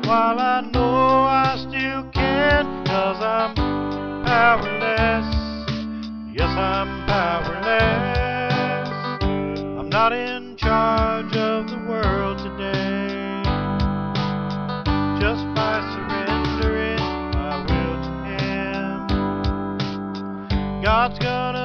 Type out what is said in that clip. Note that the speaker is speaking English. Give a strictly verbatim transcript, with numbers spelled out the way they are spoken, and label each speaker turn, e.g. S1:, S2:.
S1: while I know I still can, 'cause I'm powerless. Yes, I'm powerless. I'm not in charge of the world today. Just by surrendering my will to Him, God's gonna